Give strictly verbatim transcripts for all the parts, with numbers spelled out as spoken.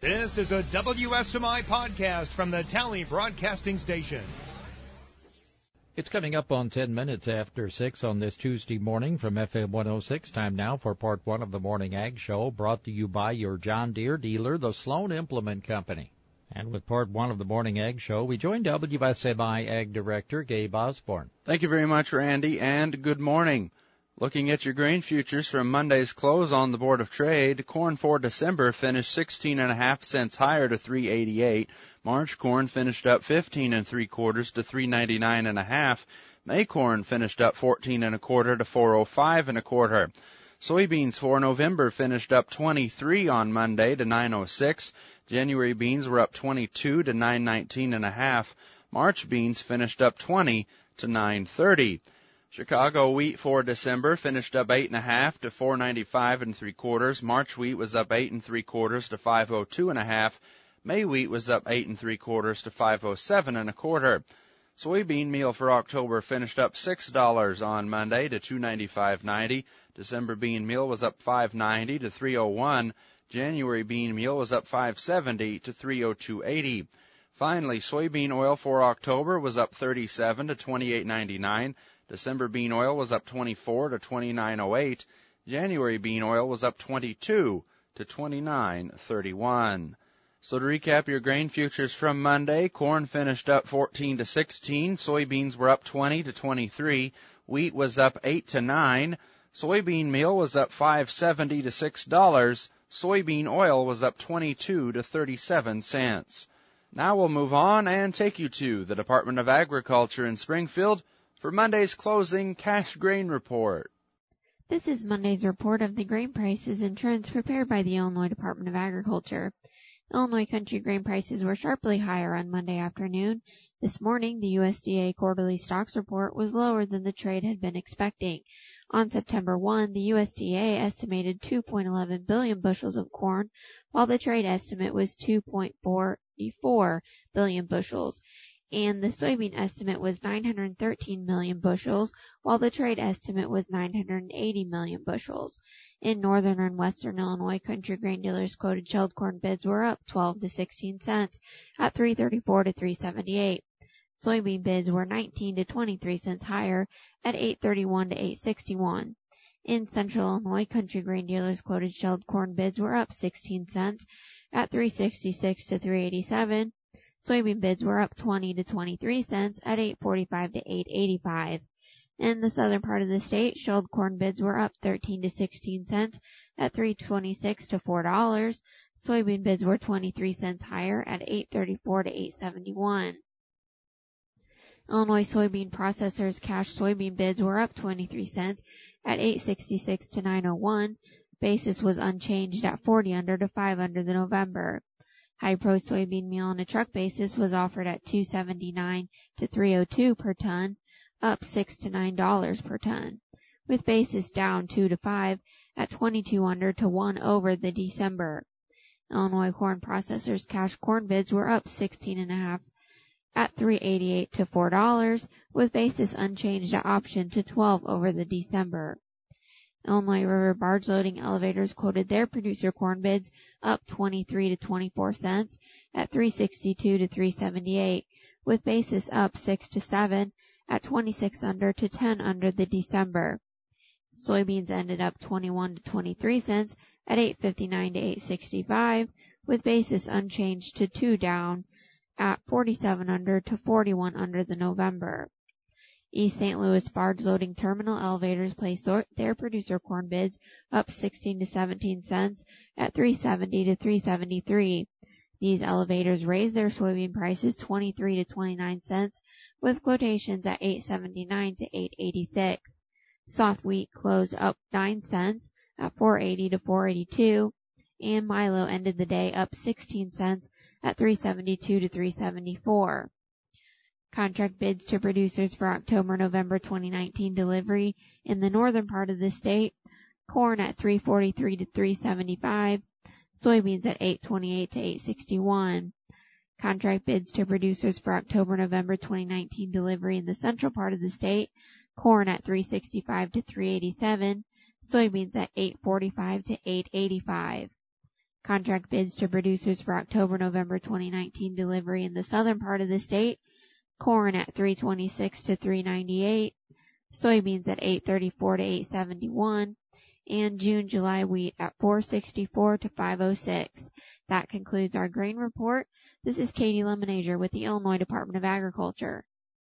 This is a W S M I podcast from the Tally Broadcasting Station. It's coming up on ten minutes after six on this Tuesday morning from F M one oh six. Time now for part one of the Morning Ag Show, brought to you by your John Deere dealer, the Sloan Implement Company. And with part one of the Morning Ag Show, we join W S M I Ag Director Gabe Osborne. Thank you very much, Randy, and good morning. Looking at your grain futures from Monday's close on the Board of Trade, corn for December finished sixteen and a half cents higher to three eighty-eight. March corn finished up fifteen and three quarters to three ninety-nine and a half. May corn finished up fourteen and a quarter to four oh five and a quarter. Soybeans for November finished up twenty-three on Monday to nine oh six. January beans were up twenty-two to nine nineteen and a half. March beans finished up twenty to nine thirty. Chicago wheat for December finished up eight and a half to four ninety-five and three quarters. March wheat was up eight and three quarters to five oh two and a half. May wheat was up eight and three quarters to five oh seven and a quarter. Soybean meal for October finished up six dollars on Monday to two ninety-five ninety. December bean meal was up five ninety to three oh one. January bean meal was up five seventy to three oh two eighty. Finally, soybean oil for October was up thirty-seven to twenty-eight ninety-nine. December bean oil was up twenty-four to twenty-nine oh eight. January bean oil was up twenty-two to twenty-nine thirty-one. So to recap your grain futures from Monday, corn finished up fourteen to sixteen. Soybeans were up twenty to twenty-three. Wheat was up eight to nine. Soybean meal was up five seventy to six dollars. Soybean oil was up twenty-two to thirty-seven cents. Now we'll move on and take you to the Department of Agriculture in Springfield for Monday's closing cash grain report. This is Monday's report of the grain prices and trends prepared by the Illinois Department of Agriculture. Illinois country grain prices were sharply higher on Monday afternoon. This morning, the U S D A quarterly stocks report was lower than the trade had been expecting. On September first, the U S D A estimated two point one one billion bushels of corn, while the trade estimate was two point four four billion bushels. And the soybean estimate was nine hundred thirteen million bushels, while the trade estimate was nine hundred eighty million bushels. In northern and western Illinois, country grain dealers quoted shelled corn bids were up twelve to sixteen cents at three thirty-four to three seventy-eight. Soybean bids were nineteen to twenty-three cents higher at eight thirty-one to eight sixty-one. In central Illinois, country grain dealers quoted shelled corn bids were up sixteen cents at three sixty-six to three eighty-seven. Soybean bids were up twenty to twenty-three cents at eight forty-five to eight eighty-five. In the southern part of the state, shelled corn bids were up thirteen to sixteen cents at three twenty-six to four dollars. Soybean bids were twenty-three cents higher at eight thirty-four to eight seventy-one. Illinois soybean processors cash soybean bids were up twenty-three cents at eight sixty-six to nine oh one. Basis was unchanged at forty under to five under the November. High-pro soybean meal on a truck basis was offered at two seventy-nine to three oh two per ton, up six to nine dollars per ton, with basis down two to five at twenty-two under to one over the December. Illinois corn processors cash corn bids were up sixteen and a half at three eighty-eight to four dollars, with basis unchanged at option to twelve over the December. Illinois River barge loading elevators quoted their producer corn bids up twenty-three to twenty-four cents at three sixty-two to three seventy-eight, with basis up six to seven at twenty-six under to ten under the December. Soybeans ended up twenty-one to twenty-three cents at eight fifty-nine to eight sixty-five, with basis unchanged to two down at forty-seven under to forty-one under the November. East Saint Louis barge loading terminal elevators placed their producer corn bids up sixteen to seventeen cents at three seventy to three seventy-three. These elevators raised their soybean prices twenty-three to twenty-nine cents, with quotations at eight seventy-nine to eight eighty-six. Soft wheat closed up nine cents at four eighty to four eighty-two, and Milo ended the day up sixteen cents at three seventy-two to three seventy-four. Contract bids to producers for October-November twenty nineteen delivery in the northern part of the state: corn at three forty-three to three seventy-five, soybeans at eight twenty-eight to eight sixty-one. Contract bids to producers for October-November twenty nineteen delivery in the central part of the state: corn at three sixty-five to three eighty-seven, soybeans at eight forty-five to eight eighty-five. Contract bids to producers for October-November twenty nineteen delivery in the southern part of the state. Corn at three twenty-six to three ninety-eight. Soybeans at eight thirty-four to eight seventy-one. And June-July wheat at four sixty-four to five oh six. That concludes our grain report. This is Katie Lemonager with the Illinois Department of Agriculture.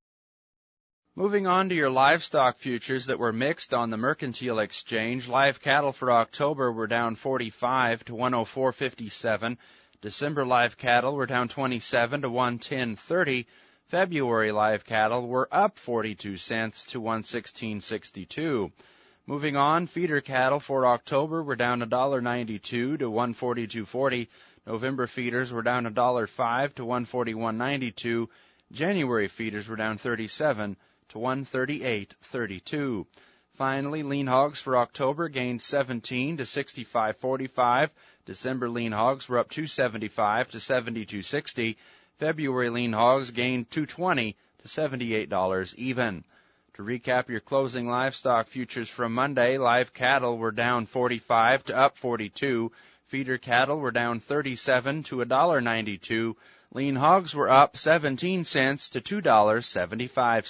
Moving on to your livestock futures that were mixed on the Mercantile Exchange. Live cattle for October were down forty-five to one oh four fifty-seven. December live cattle were down twenty-seven to one ten thirty. February live cattle were up forty-two cents to one sixteen sixty-two. Moving on, feeder cattle for October were down one ninety-two to one forty-two forty. November feeders were down one five to one forty-one ninety-two. January feeders were down thirty-seven to one thirty-eight thirty-two. Finally, lean hogs for October gained seventeen to sixty-five forty-five. December lean hogs were up two seventy-five to seventy-two sixty. February lean hogs gained two twenty to seventy-eight dollars even. To recap your closing livestock futures from Monday, live cattle were down forty-five to up forty-two. Feeder cattle were down thirty-seven to one ninety-two. Lean hogs were up seventeen cents to two seventy-five.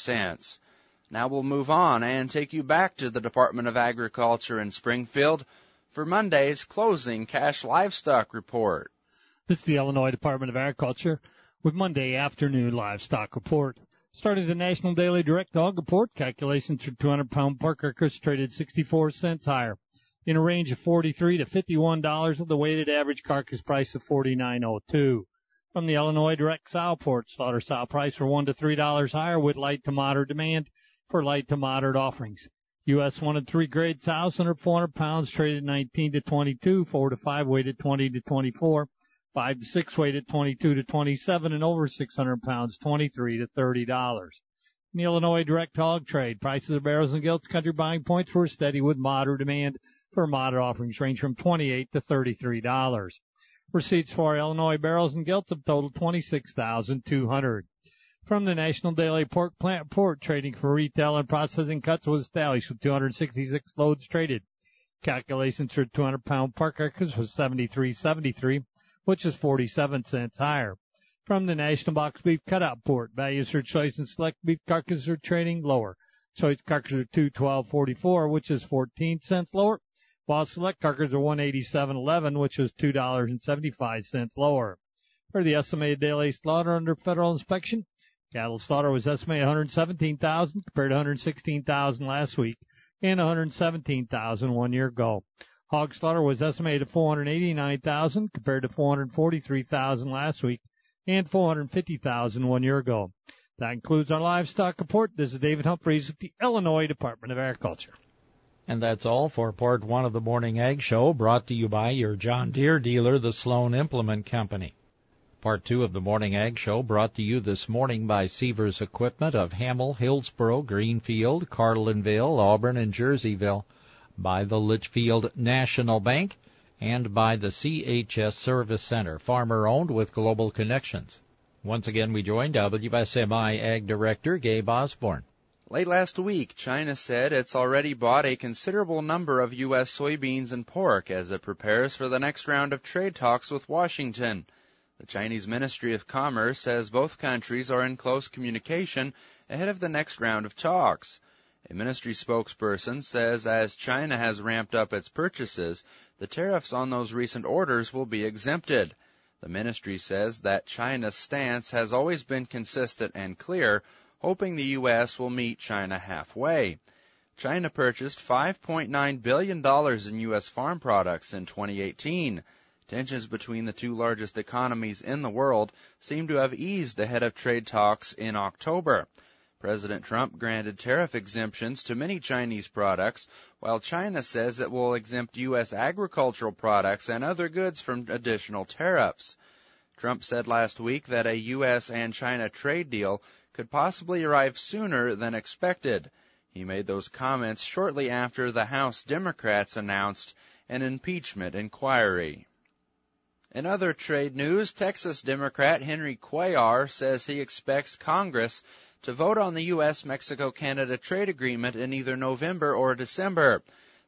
Now we'll move on and take you back to the Department of Agriculture in Springfield for Monday's closing cash livestock report. This is the Illinois Department of Agriculture with Monday afternoon livestock report. Starting the National Daily Direct Hog Report, calculations for two hundred pound pork carcass traded sixty-four cents higher, in a range of forty-three to fifty-one dollars with a weighted average carcass price of forty-nine oh two. From the Illinois Direct Sow Report, slaughter sow price for one to three dollars higher with light to moderate demand for light to moderate offerings. U S one and three grade sows under four hundred pounds traded nineteen to twenty-two, four to five weighted twenty to twenty-four, five to six weighted twenty-two to twenty-seven, and over six hundred pounds twenty-three to thirty dollars. In the Illinois Direct Hog Trade, prices of barrels and gilts country buying points were steady with moderate demand for moderate offerings range from twenty-eight to thirty-three dollars. Receipts for Illinois barrels and gilts have totaled twenty-six thousand two hundred. From the National Daily Pork Plant Report, trading for retail and processing cuts was established with two hundred sixty-six loads traded. Calculations for two hundred pound pork carcass was seventy-three seventy-three, which is forty-seven cents higher. From the National Box Beef Cutout Report, values for choice and select beef carcasses are trading lower. Choice carcasses are two twelve forty-four, which is fourteen cents lower, while select carcasses are one eighty-seven eleven, which is two dollars and seventy-five cents lower. For the estimated daily slaughter under federal inspection, cattle slaughter was estimated one hundred seventeen thousand compared to one hundred sixteen thousand last week and one hundred seventeen thousand one year ago. Hog slaughter was estimated at four hundred eighty-nine thousand compared to four hundred forty-three thousand last week and four hundred fifty thousand one year ago. That concludes our livestock report. This is David Humphreys with the Illinois Department of Agriculture. And that's all for part one of the Morning Ag Show, brought to you by your John Deere dealer, the Sloan Implement Company. Part two of the Morning Ag Show brought to you this morning by Seavers Equipment of Hamel, Hillsboro, Greenfield, Carlinville, Auburn, and Jerseyville, by the Litchfield National Bank, and by the C H S Service Center, farmer-owned with global connections. Once again, we join W S M I Ag Director Gabe Osborne. Late last week, China said it's already bought a considerable number of U S soybeans and pork as it prepares for the next round of trade talks with Washington. The Chinese Ministry of Commerce says both countries are in close communication ahead of the next round of talks. A ministry spokesperson says as China has ramped up its purchases, the tariffs on those recent orders will be exempted. The ministry says that China's stance has always been consistent and clear, hoping the U S will meet China halfway. China purchased five point nine billion dollars in U S farm products in twenty eighteen. Tensions between the two largest economies in the world seem to have eased ahead of trade talks in October. President Trump granted tariff exemptions to many Chinese products, while China says it will exempt U S agricultural products and other goods from additional tariffs. Trump said last week that a U S and China trade deal could possibly arrive sooner than expected. He made those comments shortly after the House Democrats announced an impeachment inquiry. In other trade news, Texas Democrat Henry Cuellar says he expects Congress to vote on the U S Mexico Canada trade agreement in either November or December.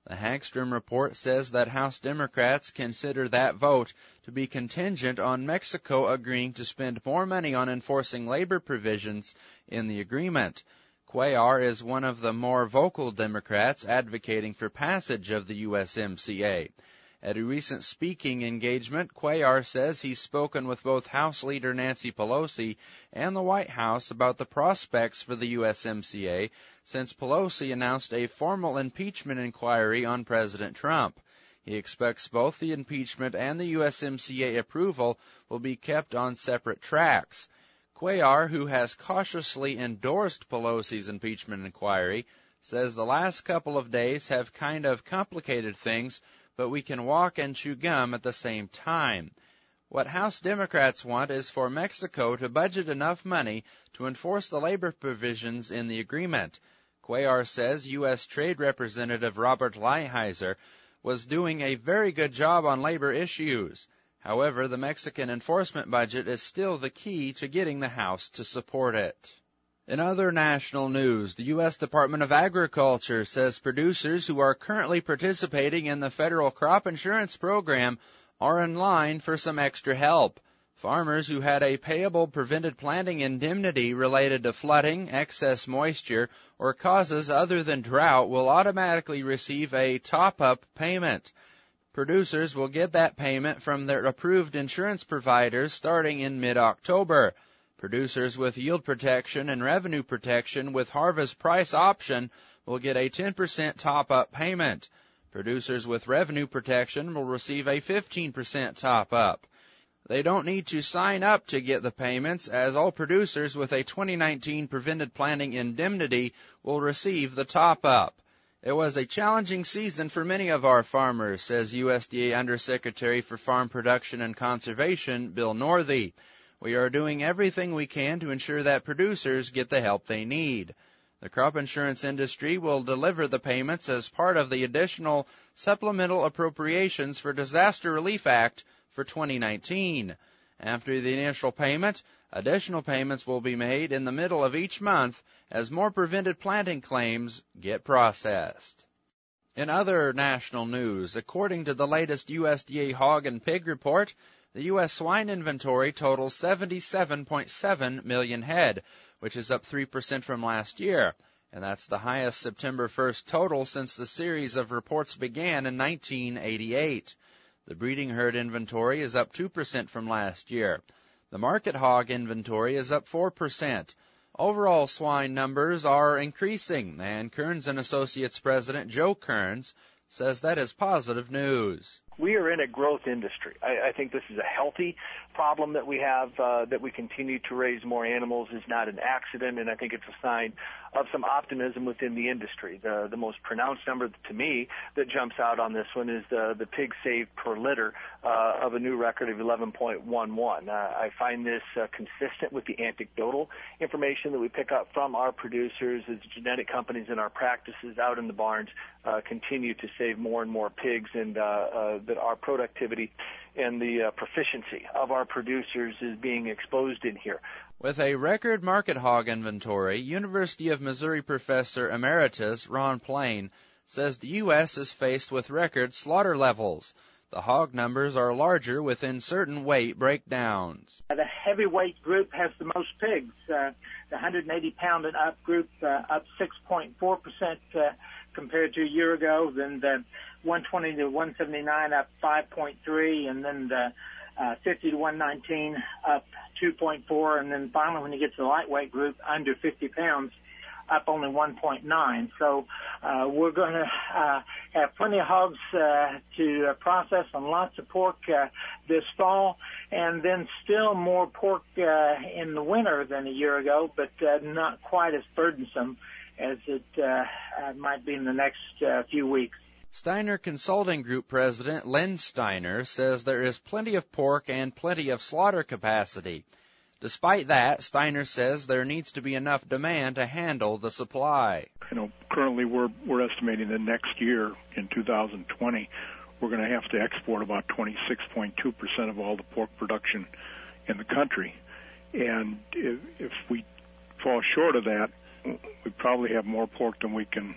The Hagstrom report says that House Democrats consider that vote to be contingent on Mexico agreeing to spend more money on enforcing labor provisions in the agreement. Cuellar is one of the more vocal Democrats advocating for passage of the U S M C A. At a recent speaking engagement, Cuellar says he's spoken with both House Leader Nancy Pelosi and the White House about the prospects for the U S M C A since Pelosi announced a formal impeachment inquiry on President Trump. He expects both the impeachment and the U S M C A approval will be kept on separate tracks. Cuellar, who has cautiously endorsed Pelosi's impeachment inquiry, says the last couple of days have kind of complicated things, but we can walk and chew gum at the same time. What House Democrats want is for Mexico to budget enough money to enforce the labor provisions in the agreement. Cuellar says U S Trade Representative Robert Lighthizer was doing a very good job on labor issues. However, the Mexican enforcement budget is still the key to getting the House to support it. In other national news, the U S Department of Agriculture says producers who are currently participating in the federal crop insurance program are in line for some extra help. Farmers who had a payable prevented planting indemnity related to flooding, excess moisture, or causes other than drought will automatically receive a top-up payment. Producers will get that payment from their approved insurance providers starting in mid-October. Producers with yield protection and revenue protection with harvest price option will get a ten percent top-up payment. Producers with revenue protection will receive a fifteen percent top-up. They don't need to sign up to get the payments, as all producers with a twenty nineteen prevented planting indemnity will receive the top-up. It was a challenging season for many of our farmers, says U S D A Undersecretary for Farm Production and Conservation, Bill Northey. We are doing everything we can to ensure that producers get the help they need. The crop insurance industry will deliver the payments as part of the additional Supplemental Appropriations for Disaster Relief Act for twenty nineteen. After the initial payment, additional payments will be made in the middle of each month as more prevented planting claims get processed. In other national news, according to the latest U S D A hog and pig report, the U S swine inventory totals seventy-seven point seven million head, which is up three percent from last year, and that's the highest September first total since the series of reports began in nineteen eighty-eight. The breeding herd inventory is up two percent from last year. The market hog inventory is up four percent. Overall swine numbers are increasing, and Kearns and Associates President Joe Kearns says that is positive news. We are in a growth industry. I, I think this is a healthy problem that we have, uh, that we continue to raise more animals is not an accident, and I think it's a sign of some optimism within the industry. The the most pronounced number to me that jumps out on this one is the, the pigs saved per litter uh, of a new record of eleven point one one. Uh, I find this uh, consistent with the anecdotal information that we pick up from our producers as genetic companies in our practices out in the barns uh, continue to save more and more pigs, and uh, uh, that our productivity and the uh, proficiency of our producers is being exposed in here. With a record market hog inventory, University of Missouri professor emeritus Ron Plain says the U S is faced with record slaughter levels. The hog numbers are larger within certain weight breakdowns. The heavyweight group has the most pigs. Uh, the one hundred eighty pound and up group uh, up six point four percent uh, compared to a year ago. Then the one twenty to one seventy-nine up five point three, and then the uh, fifty to one nineteen up two point four, and then finally when you get to the lightweight group under fifty pounds, up only one point nine. So uh, we're going to uh, have plenty of hogs uh, to uh, process and lots of pork uh, this fall, and then still more pork uh, in the winter than a year ago, but uh, not quite as burdensome as it uh, uh, might be in the next uh, few weeks. Steiner Consulting Group President Len Steiner says there is plenty of pork and plenty of slaughter capacity. Despite that, Steiner says there needs to be enough demand to handle the supply. You know, currently we're we're estimating that next year, in two thousand twenty, we're going to have to export about twenty-six point two percent of all the pork production in the country. And if, if we fall short of that, we probably have more pork than we can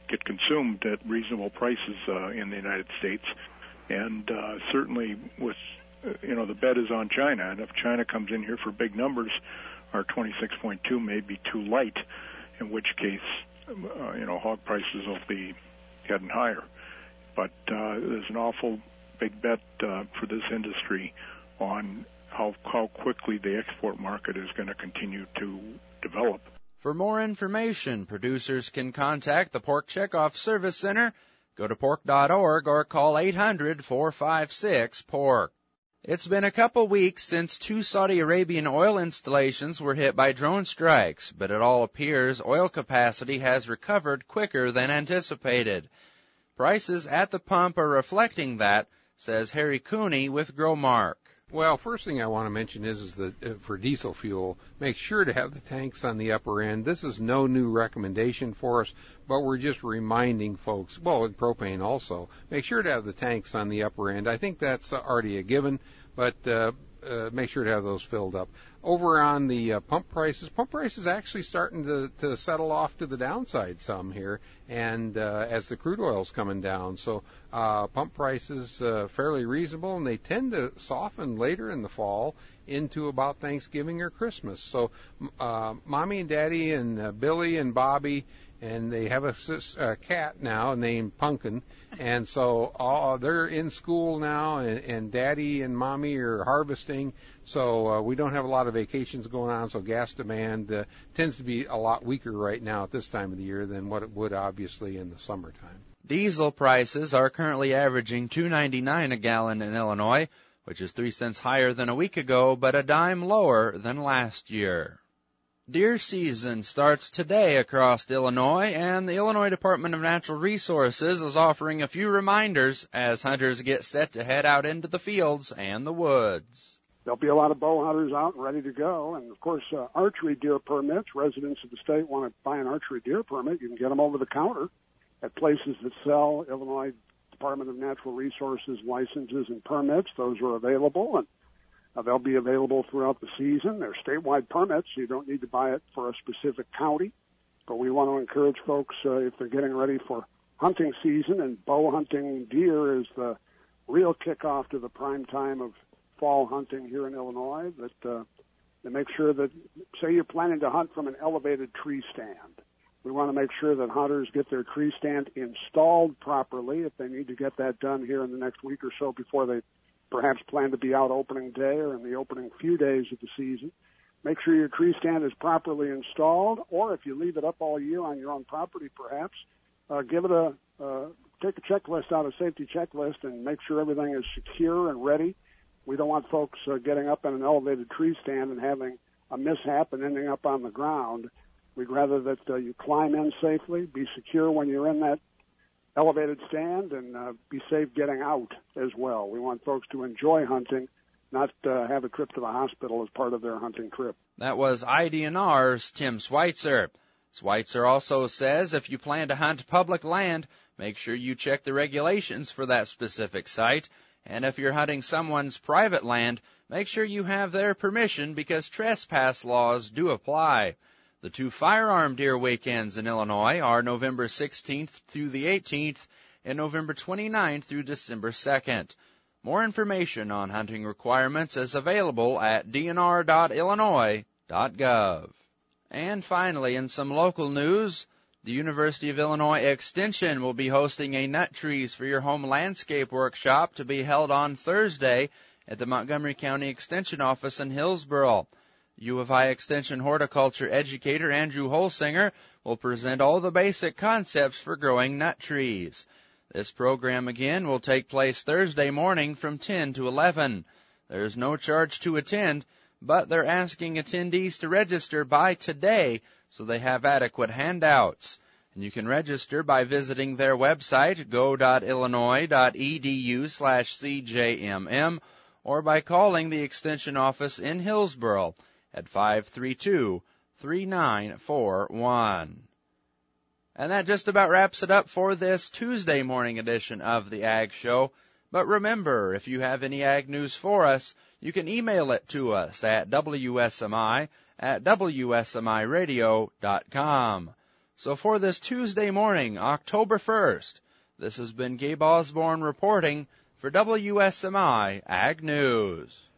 get consumed at reasonable prices uh, in the United States. And uh, certainly with, uh, you know, the bet is on China. And if China comes in here for big numbers, our twenty-six point two may be too light, in which case, uh, you know, hog prices will be heading higher. But uh, there's an awful big bet uh, for this industry on how, how quickly the export market is going to continue to develop. For more information, producers can contact the Pork Checkoff Service Center. Go to pork dot org or call eight hundred, four five six, pork. It's been a couple weeks since two Saudi Arabian oil installations were hit by drone strikes, but it all appears oil capacity has recovered quicker than anticipated. Prices at the pump are reflecting that, says Harry Cooney with Growmark. Well, first thing I want to mention is, is that uh, for diesel fuel, make sure to have the tanks on the upper end. This is no new recommendation for us, but we're just reminding folks, well, and propane also, make sure to have the tanks on the upper end. I think that's already a given, but uh, uh, make sure to have those filled up. Over on the uh, pump prices, pump prices actually starting to, to settle off to the downside some here, and uh, as the crude oil's coming down. So uh, pump prices uh, fairly reasonable, and they tend to soften later in the fall into about Thanksgiving or Christmas. So uh, Mommy and Daddy and uh, Billy and Bobby, and they have a, a cat now named Pumpkin, and so all, they're in school now, and, and Daddy and Mommy are harvesting, so uh, we don't have a lot of vacations going on, so gas demand uh, tends to be a lot weaker right now at this time of the year than what it would obviously in the summertime. Diesel prices are currently averaging two ninety-nine a gallon in Illinois, which is three cents higher than a week ago, but a dime lower than last year. Deer season starts today across Illinois, and the Illinois Department of Natural Resources is offering a few reminders as hunters get set to head out into the fields and the woods. There'll be a lot of bow hunters out and ready to go, and, of course, uh, archery deer permits. Residents of the state want to buy an archery deer permit. You can get them over the counter at places that sell Illinois Department of Natural Resources licenses and permits. Those are available, and Uh, they'll be available throughout the season. They're statewide permits, so you don't need to buy it for a specific county. But we want to encourage folks, uh, if they're getting ready for hunting season, and bow hunting deer is the real kickoff to the prime time of fall hunting here in Illinois, that uh, they make sure that, say you're planning to hunt from an elevated tree stand. We want to make sure that hunters get their tree stand installed properly if they need to get that done here in the next week or so before they perhaps plan to be out opening day or in the opening few days of the season. Make sure your tree stand is properly installed, or if you leave it up all year on your own property, perhaps, uh, give it a, uh, take a checklist out, a safety checklist, and make sure everything is secure and ready. We don't want folks uh, getting up in an elevated tree stand and having a mishap and ending up on the ground. We'd rather that uh, you climb in safely, be secure when you're in that elevated stand, and uh, be safe getting out as well. We want folks to enjoy hunting, not uh, have a trip to the hospital as part of their hunting trip. That was I D N R's Tim Schweitzer. Schweitzer also says if you plan to hunt public land, make sure you check the regulations for that specific site. And if you're hunting someone's private land, make sure you have their permission because trespass laws do apply. The two firearm deer weekends in Illinois are November sixteenth through the eighteenth and November twenty-ninth through December second. More information on hunting requirements is available at d n r dot illinois dot gov. And finally, in some local news, the University of Illinois Extension will be hosting a Nut Trees for Your Home Landscape workshop to be held on Thursday at the Montgomery County Extension Office in Hillsboro. U of I Extension horticulture educator Andrew Holsinger will present all the basic concepts for growing nut trees. This program again will take place Thursday morning from ten to eleven. There is no charge to attend, but they're asking attendees to register by today so they have adequate handouts. And you can register by visiting their website, go dot illinois dot e d u slash c j m m, or by calling the Extension office in Hillsboro at five three two, three nine four one. And that just about wraps it up for this Tuesday morning edition of the Ag Show. But remember, if you have any ag news for us, you can email it to us at w s m i at w s m i radio dot com. So for this Tuesday morning, October first, this has been Gabe Osborne reporting for W S M I Ag News.